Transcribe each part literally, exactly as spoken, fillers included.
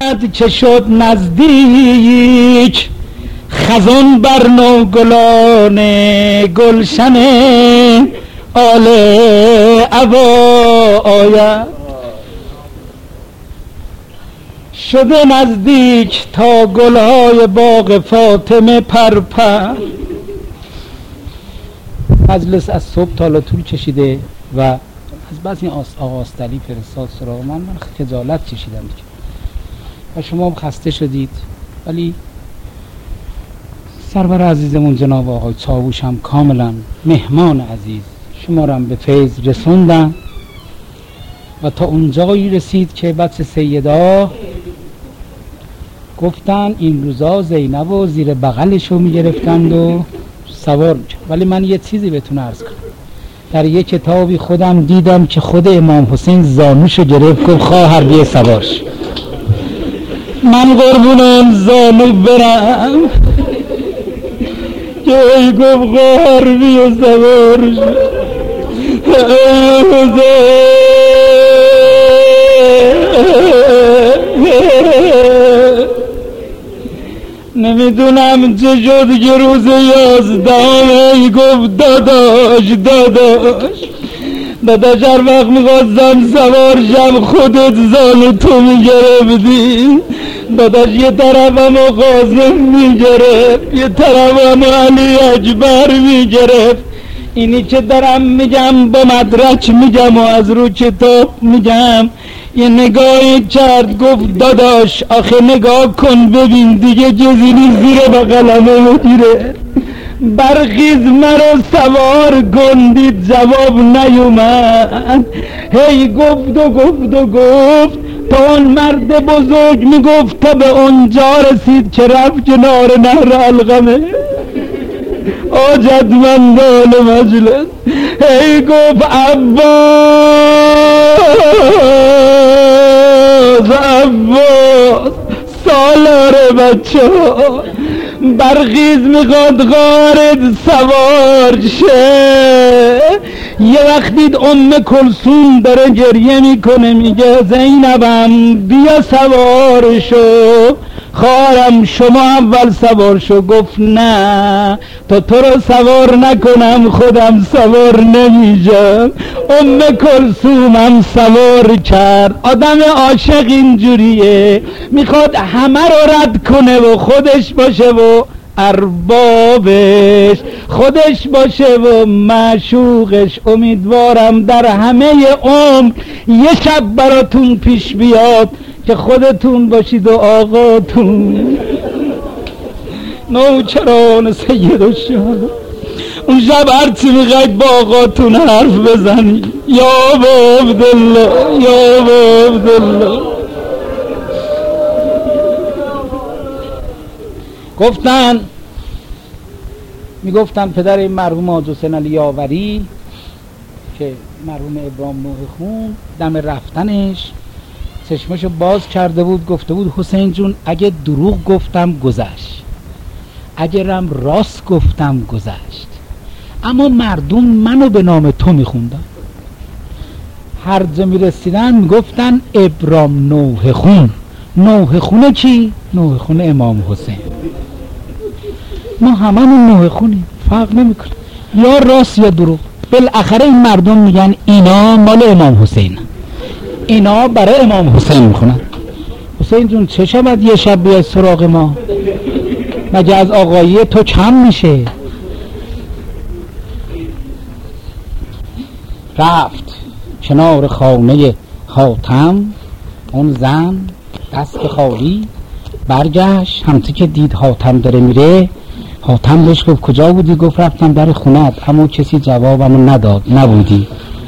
که شد نزدیک خزان بر نوگلان گلشن آل عبا آید، شده نزدیک تا گلهای باغ فاطمه پرپر. مجلس از صبح تا طول کشیده و از بس این آقا استعلی فرستاد سراغ من، من خجالت کشیدم دیگه و شما هم خسته شدید، ولی سرور عزیزمون جناب آقای چاووش هم کاملا مهمان عزیز شما رو هم به فیض رسوندن و تا اونجایی رسید که بچه سیدا گفتن این روزا زینب و زیر بغلشو میگرفتند و سوار میکرد. ولی من یه چیزی بهتون عرض کنم، در یه کتابی خودم دیدم که خود امام حسین زانوشو گرفت گفت خواهر بیه سوارش. من قربونم زانو برم که ای گفت خواهر بیه سوارش. نمیدونم چه شد که روز یازدهم ای گفت داداش داداش داداش هر وقت میخواستم سوار شم خودت زانو تو میگرفتی داداش. یه طرفم و قاسم میگرفت، یه طرفم و علی اکبر میگرفت. اینی که دارم میگم با مدرک میگم و از رو کتاب میگم. یه نگاهی کرد گفت داداش آخه نگاه کن ببین دیگه جزینی زیر بغلمه مدیره، برخیز مرا سوار کندید جواب نیومد. هی گفت و گفت و گفت تا اون مرد بزرگ میگفت تا به اونجا رسید که رفت کنار نهر علقمه. آجدمندان مجلس هی گفت عباس عباس سالار بچه ها برخیز میخواد غارت سوار شه. یه وقت دید ام کلثوم داره گریه میکنه میگه زینبم بیا سوار شو. خواهرم شما اول سوار شو. گفت نه تا تو رو سوار نکنم خودم سوار نمیشم. ام کلثومم سوار کرد. آدم عاشق اینجوریه، میخواد همه رو رد کنه و خودش باشه و اربابش، خودش باشه و معشوقش. امیدوارم در همه عمر یه شب براتون پیش بیاد که خودتون باشید و آقاتون. نوکران سید الشهدا اون شب هرچی میخواید با آقاتون حرف بزنید. یا ابا عبدالله یا ابا عبدالله. گفتن میگفتن پدر این مرحوم حاج حسین علی یاوری که مرحوم ابراهیم نوح خون دم رفتنش چشمشو باز کرده بود گفته بود حسین جون اگه دروغ گفتم گذشت، اگرم راست گفتم گذشت، اما مردم منو به نام تو میخوندن. هر جا میرسیدن میگفتن ابراهیم نوح خون. نوح خونه چی؟ نوح خون امام حسین. ما هممون نوح خونیم، فرق نمیکنه یا راست یا دروغ. بالاخره این مردم میگن اینا مال امام حسین، اینا برای امام حسین میخونن. حسین جون چه شود یه شب بیای سراغ ما؟ مگه از آقایی تو کم میشه؟ رفت کنار خانه حاتم اون زن دست خالی، برگشت همتی که دید حاتم داره میره. حاتم بهش گفت کجا بودی؟ گفت رفتم در خونت اما کسی جوابمو نداد، نبودی.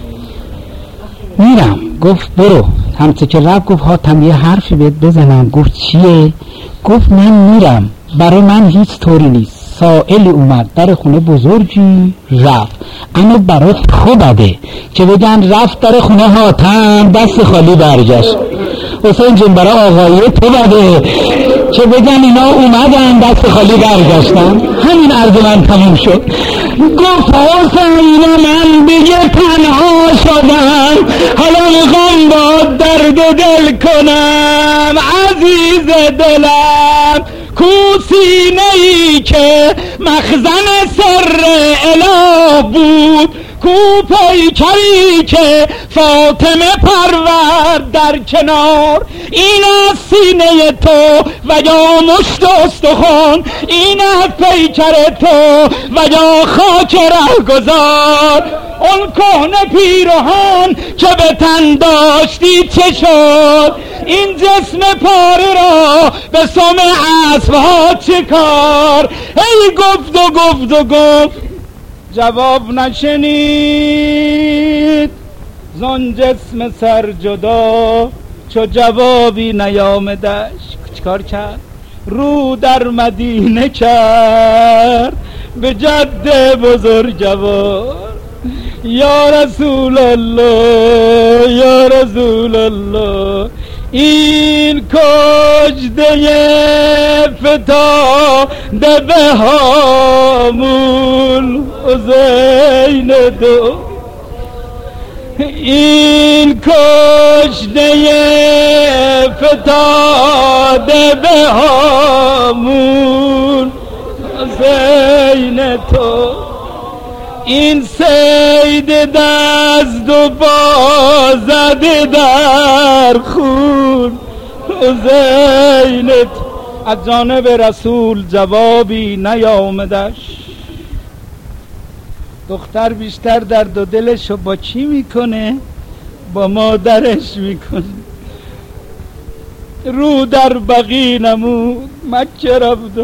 میرم. گفت برو. همتی که رفت گفت حاتم یه حرفی بهت بزنم. گفت چیه؟ گفت من میرم، برای من هیچ طوری نیست. سائلی اومد در خونه بزرگی رفت، اما برای تو بده که بگن رفت در خونه حاتم دست خالی برگشت. حسین جون برای آقایی تو بده که بگن اینا اومدن دست خالی برگشتن. همین عرض من تموم شد. گفت حسین من دیگه تنها شدم، حالا میخوام با درد دل کنم. عزیز ریز دلم، کو سینه ای که مخزن سر اله بود، کو پیکری که فاطمه پرورد در کنار. این از سینه تو و یا مشت استخوان، این از پیکر تو و یا خاک رهگذار. اون کهنه پیرهن که به تن داشتی چه شد؟ این جسم پاره را به سم اسبها چه کار؟ ای گفت و گفت و گفت جواب نشنید، زان جسم سر جدا چو جوابی نیامدش. چیکار کرد؟ رو در مدینه کرد به جد بزرگوار. یا رسول الله یا رسول الله، این کجده فتاده به هامون حسین دو، این کجده فتاده به هامون حسین تو، این سید دست و بازده در خون حسین. از جانب رسول جوابی نیامدش. دختر بیشتر درد و دلشو با چی میکنه؟ با مادرش میکنه. رو در بقی نمود، مکه رفت و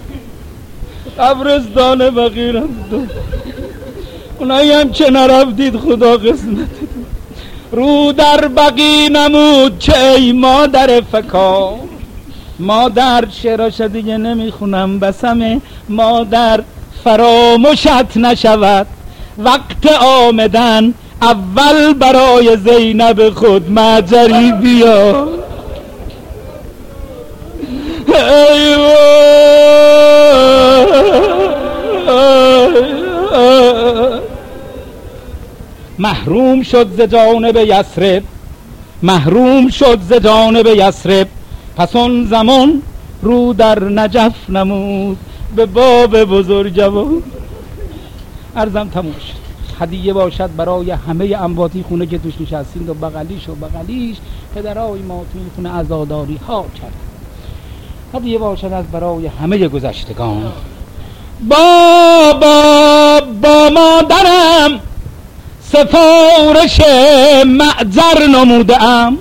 قبرستان بقی رفت و اونایی هم که نرفتید خدا قسمت. رو در بقی نمود که ای مادر فکا، مادر شعراش دیگه نمیخونم، بسمه مادر فراموشت نشود، وقت آمدن اول برای زینب خود مجری بیا. ای محروم شد ز جانب یثرب، محروم شد ز جانب یثرب، پس آن زمان رو در نجف نمود به باب بزرگوار. عرضم تموم شد. هدیه باشد برای همه امواتی خونه که توش نشستین و بغلیش و بغلیش پدرای ما توی خونه عزاداری ها کرد. هدیه باشد از برای همه گذشتگان. بابا با مادرم سفارش معذر نمودم،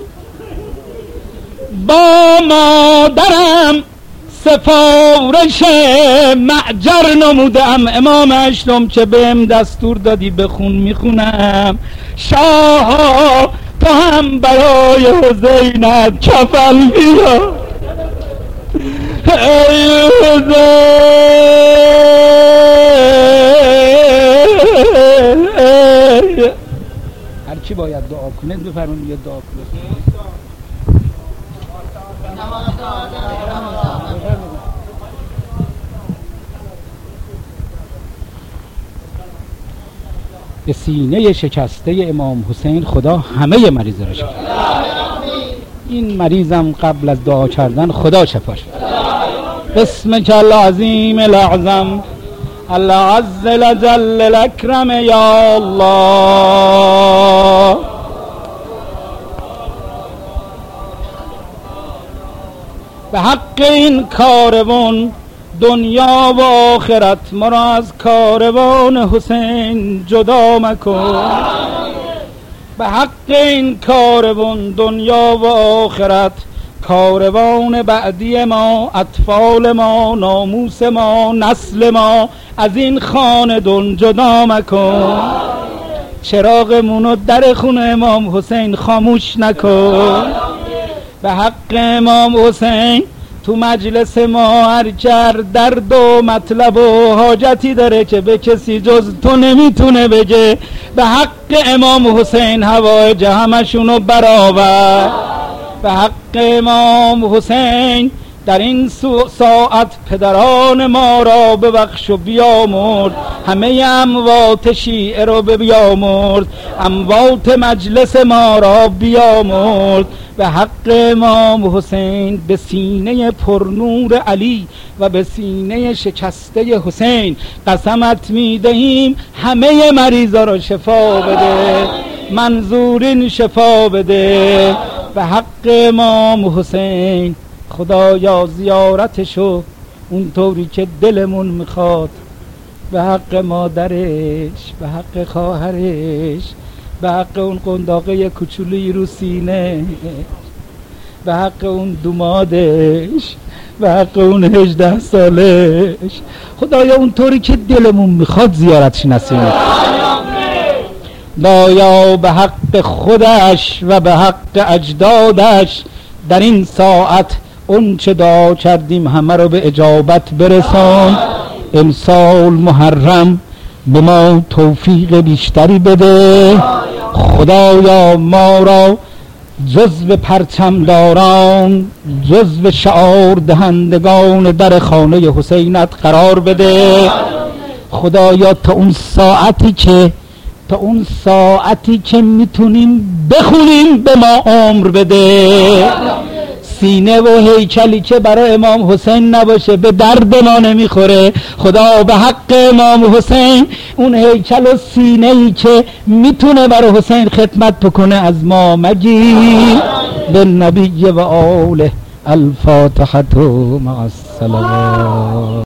با مادرم سفارش معجر نمودم. امام اشتم که بهم دستور دادی بخون میخونم. شاه تو هم برای حسینت کفل بیار. ای حسین هرچی باید دعا کنه بفرمون بیاد دعا کنه. به سینه شکسته امام حسین خدا همه مریضا را شفا. این مریضم قبل از دعا کردن خدا شفاش بده. بسمک العظیم الاعظم العز الجل الاکرم یا الله. به حق این کاروان دنیا و آخرت ما را از کاروان حسین جدا مکن. به حق این کاروان دنیا و آخرت کاروان بعدی ما، اطفال ما، ناموس ما، نسل ما از این خاندان جدا مکن. چراغمونو در خونه امام حسین خاموش نکن. به حق امام حسین تو مجلس ما هر کر درد و مطلب و حاجتی داره که به کسی جز تو نمیتونه بگه، به حق امام حسین هوای همشونو برآور. به حق امام حسین در این ساعت پدران ما را ببخش و بیامرد، همه اموات شیعه را بیامرد، اموات مجلس ما را بیامرد. به حق امام حسین، به سینه پرنور علی و به سینه شکسته حسین قسمت میدهیم همه مریضا را شفا بده، منظورین شفا بده. به حق امام حسین خدایا زیارتشو اونطوری که دلمون میخواد، به حق مادرش، به حق خواهرش، به حق اون قنداقه کوچولویی رو سینه، به حق اون دومادش، به حق اون هجده سالش، خدایا اونطوری که دلمون میخواد زیارتش نصیب کن. خدایا به حق خودش و به حق اجدادش در این ساعت اون چه دعا کردیم همه رو به اجابت برسان. امسال محرم به ما توفیق بیشتری بده. خدایا ما را جزو پرچمداران، جزو شعار دهندگان در خانه حسینت قرار بده. خدایا تا اون ساعتی که تا اون ساعتی که میتونیم بخونیم به ما عمر بده. سینه و هیکلی که برای امام حسین نباشه به درد ما نمیخوره. خدا به حق امام حسین اون هیکل و سینه ای که میتونه برای حسین خدمت بکنه از ما مگیر. به نبی و آله الفاتحة مع الصلوات.